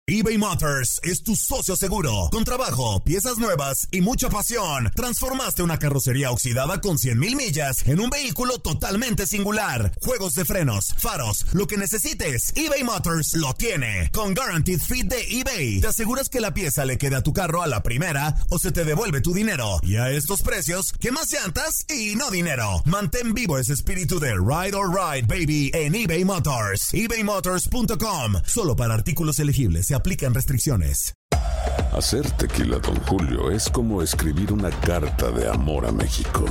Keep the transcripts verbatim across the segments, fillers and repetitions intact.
eBay Motors es tu socio seguro. Con trabajo, piezas nuevas y mucha pasión, transformaste una carrocería oxidada con cien mil millas en un vehículo totalmente singular. Juegos de frenos, faros, lo que necesites, eBay Motors lo tiene. Con Guaranteed Fit de eBay, te aseguras que la pieza le quede a tu carro a la primera o se te devuelve tu dinero. Y a estos precios, ¿qué más llantas y no dinero? Mantén vivo ese espíritu de Ride or Ride, baby, en eBay Motors. ebay motors punto com. Solo para artículos elegibles se aplican restricciones. Hacer tequila Don Julio es como escribir una carta de amor a México.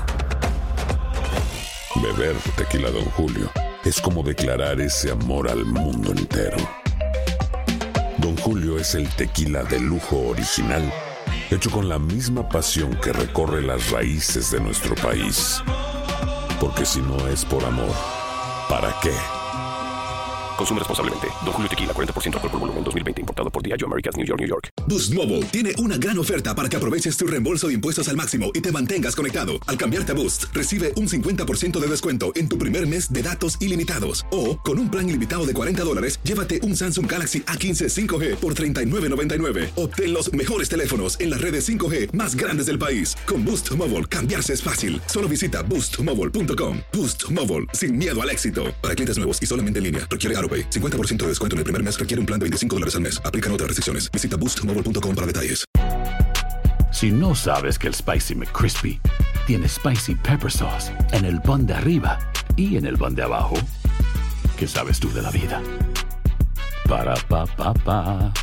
Beber tequila Don Julio es como declarar ese amor al mundo entero. Don Julio es el tequila de lujo original, hecho con la misma pasión que recorre las raíces de nuestro país. Porque si no es por amor, ¿para qué? Consume responsablemente. Don Julio Tequila, cuarenta por ciento alcohol por volumen, dos mil veinte. Importado por Diageo Americas, New York, New York. Boost Mobile tiene una gran oferta para que aproveches tu reembolso de impuestos al máximo y te mantengas conectado. Al cambiarte a Boost, recibe un cincuenta por ciento de descuento en tu primer mes de datos ilimitados. O, con un plan ilimitado de cuarenta dólares, llévate un Samsung Galaxy A quince cinco G por treinta y nueve noventa y nueve. Obtén los mejores teléfonos en las redes cinco G más grandes del país. Con Boost Mobile, cambiarse es fácil. Solo visita boost mobile punto com. Boost Mobile, sin miedo al éxito. Para clientes nuevos y solamente en línea, requiere AutoPay. cincuenta por ciento de descuento en el primer mes requiere un plan de veinticinco dólares al mes. Aplican otras restricciones. Visita boost mobile punto com para detalles. Si no sabes que el Spicy McCrispy tiene Spicy Pepper Sauce en el pan de arriba y en el pan de abajo, ¿qué sabes tú de la vida? Para, pa, pa, pa.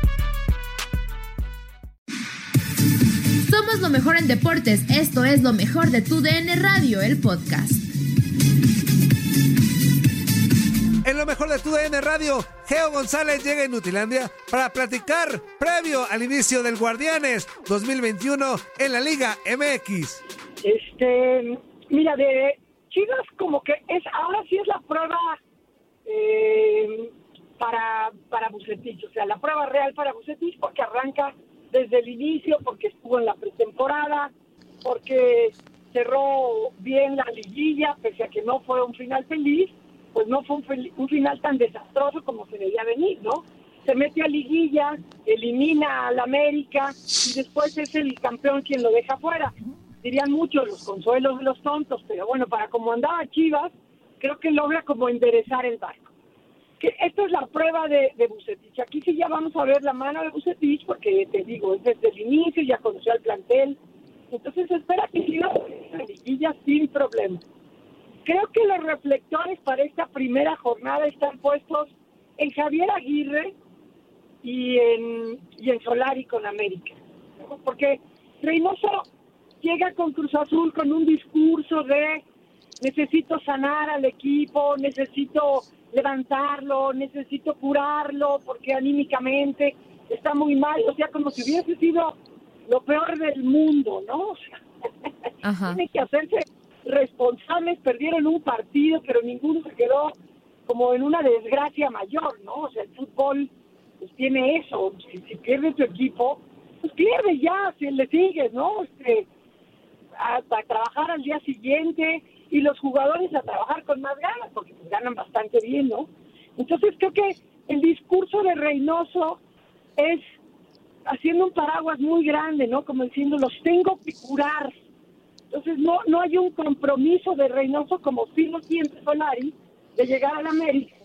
Somos lo mejor en deportes. Esto es lo mejor de tu D N Radio, el podcast. En lo mejor de tu D N Radio, Geo González llega a Inutilandia para platicar previo al inicio del Guardianes dos mil veintiuno en la Liga M X. Este, mira, de Chivas como que es ahora sí es la prueba eh, para, para Bucetich, o sea, la prueba real para Bucetich porque arranca desde el inicio, porque estuvo en la pretemporada, porque cerró bien la liguilla, pese a que no fue un final feliz. Pues no fue un, fel- un final tan desastroso como se debía venir, ¿no? Se mete a liguilla, elimina al América y después es el campeón quien lo deja fuera. Dirían muchos los consuelos de los tontos, pero bueno, para como andaba Chivas, creo que logra como enderezar el barco. Que esta es la prueba de, de Bucetich. Aquí sí ya vamos a ver la mano de Bucetich, porque te digo, es desde el inicio, ya conoció al plantel. Entonces se espera que siga la liguilla sin problema. Creo que los reflectores para esta primera jornada están puestos en Javier Aguirre y en, y en Solari con América, ¿no? Porque Reynoso llega con Cruz Azul con un discurso de necesito sanar al equipo, necesito levantarlo, necesito curarlo porque anímicamente está muy mal, o sea, como si hubiese sido lo peor del mundo, ¿no? O sea, Ajá. tiene que hacerse responsables, perdieron un partido, pero ninguno se quedó como en una desgracia mayor, ¿no? O sea, el fútbol pues tiene eso, si, si pierde tu equipo, pues pierde ya, si le sigues, ¿no? Este, a, a trabajar al día siguiente y los jugadores a trabajar con más ganas, porque pues ganan bastante bien, ¿no? Entonces creo que el discurso de Reynoso es haciendo un paraguas muy grande, ¿no? Como diciendo, los tengo que curar. Entonces no no hay un compromiso de Reynoso como sí lo siente Solari de llegar a la América.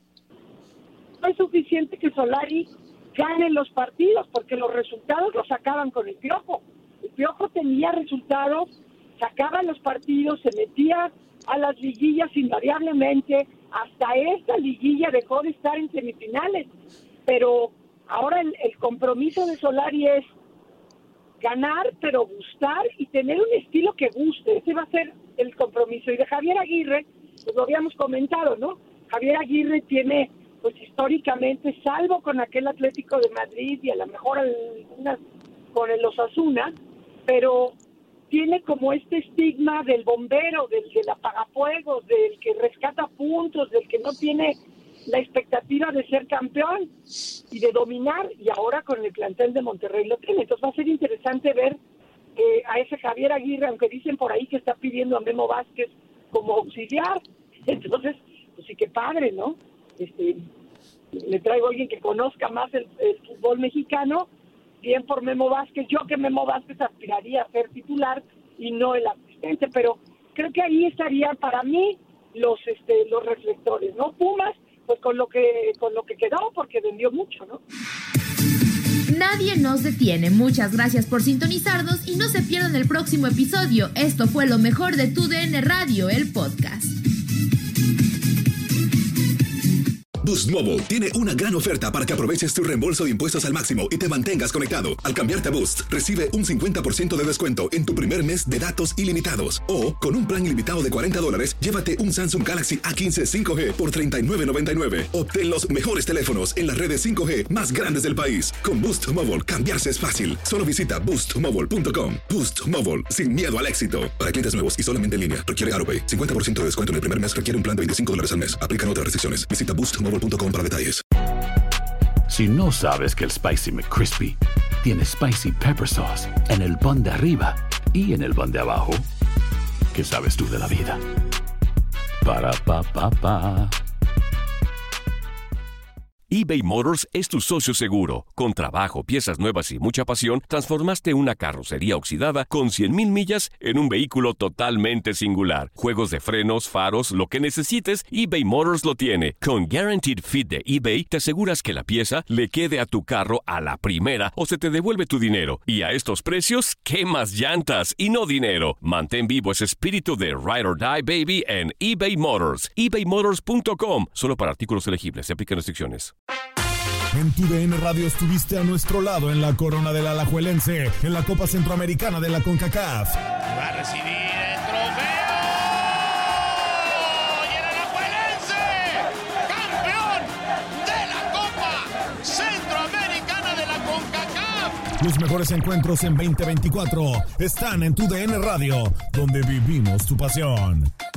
No es suficiente que Solari gane los partidos porque los resultados los sacaban con el Piojo. El Piojo tenía resultados, sacaba los partidos, se metía a las liguillas invariablemente. Hasta esta liguilla dejó de estar en semifinales. Pero ahora el, el compromiso de Solari es ganar, pero gustar y tener un estilo que guste. Ese va a ser el compromiso. Y de Javier Aguirre, pues lo habíamos comentado, ¿no? Javier Aguirre tiene, pues históricamente, salvo con aquel Atlético de Madrid y a lo mejor algunas con el Osasuna, pero tiene como este estigma del bombero, del, del apagafuegos, del que rescata puntos, del que no tiene la expectativa de ser campeón y de dominar, y ahora con el plantel de Monterrey lo tiene. Entonces va a ser interesante ver eh, a ese Javier Aguirre, aunque dicen por ahí que está pidiendo a Memo Vázquez como auxiliar. Entonces, pues sí que padre, ¿no? Este, le traigo a alguien que conozca más el, el fútbol mexicano, bien por Memo Vázquez. Yo que Memo Vázquez aspiraría a ser titular y no el asistente, pero creo que ahí estarían para mí los este los reflectores, ¿no? Pumas, pues con lo que con lo que quedó, porque vendió mucho, ¿no? Nadie nos detiene. Muchas gracias por sintonizarnos y no se pierdan el próximo episodio. Esto fue lo mejor de Tu D N Radio, el podcast. Boost Mobile tiene una gran oferta para que aproveches tu reembolso de impuestos al máximo y te mantengas conectado. Al cambiarte a Boost, recibe un cincuenta por ciento de descuento en tu primer mes de datos ilimitados. O, con un plan ilimitado de cuarenta dólares, llévate un Samsung Galaxy A quince cinco G por treinta y nueve noventa y nueve. Obtén los mejores teléfonos en las redes cinco G más grandes del país. Con Boost Mobile, cambiarse es fácil. Solo visita boost mobile punto com. Boost Mobile, sin miedo al éxito. Para clientes nuevos y solamente en línea, requiere AutoPay. cincuenta por ciento de descuento en el primer mes requiere un plan de veinticinco dólares al mes. Aplican otras restricciones. Visita boost mobile punto com para detalles. Si no sabes que el Spicy McCrispy tiene Spicy Pepper Sauce en el pan de arriba y en el pan de abajo, ¿qué sabes tú de la vida? Para, pa, pa, pa. eBay Motors es tu socio seguro. Con trabajo, piezas nuevas y mucha pasión, transformaste una carrocería oxidada con cien mil millas en un vehículo totalmente singular. Juegos de frenos, faros, lo que necesites, eBay Motors lo tiene. Con Guaranteed Fit de eBay, te aseguras que la pieza le quede a tu carro a la primera o se te devuelve tu dinero. Y a estos precios, ¿qué más llantas y no dinero? Mantén vivo ese espíritu de Ride or Die, baby, en eBay Motors. ebay motors punto com. Solo para artículos elegibles. Se aplican restricciones. En Tu D N Radio estuviste a nuestro lado en la corona del Alajuelense, en la Copa Centroamericana de la CONCACAF. Va a recibir el trofeo. Y el Alajuelense, campeón de la Copa Centroamericana de la CONCACAF. Los mejores encuentros en veinte veinticuatro están en Tu D N Radio, donde vivimos tu pasión.